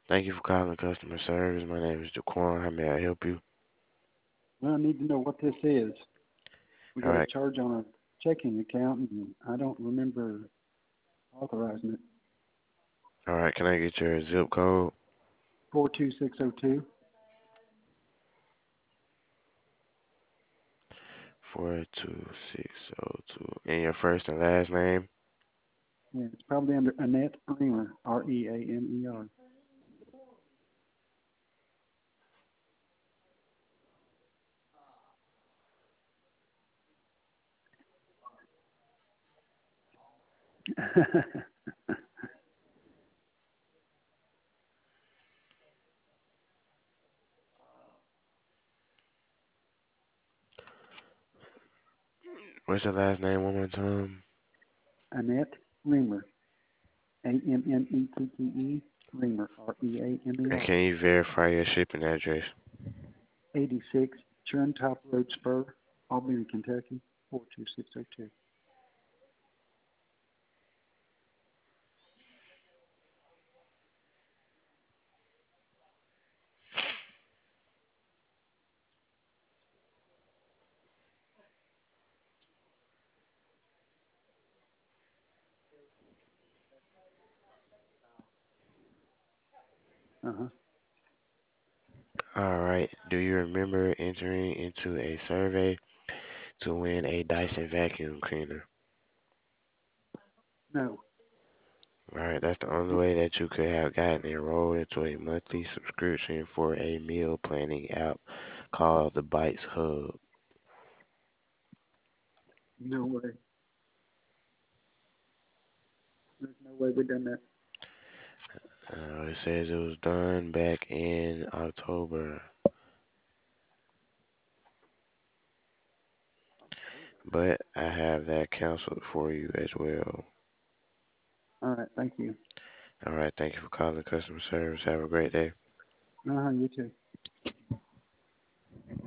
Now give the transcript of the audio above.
Thank you for calling customer service. My name is Jaquan. How may I help you? Well, I need to know what this is. We All got a right. charge on a checking account, and I don't remember authorizing it. All right. Can I get your zip code? 42602. 42602. And your first and last name? Yeah, it's probably under Annette Reamer, Reamer. What's your last name one more time? Annette Reamer, Annette Reamer, And Reamer. can you verify your shipping address? 86 Churntop Road Spur, Albany, Kentucky, 42602. Uh-huh. All right. Do you remember entering into a survey to win a Dyson vacuum cleaner? No. All right. That's the only way that you could have gotten enrolled into a monthly subscription for a meal planning app called the Bites Hub. No way. There's no way we done that. It says it was done back in October, but I have that canceled for you as well. All right. Thank you. All right, thank you for calling customer service. Have a great day. Uh-huh. You too.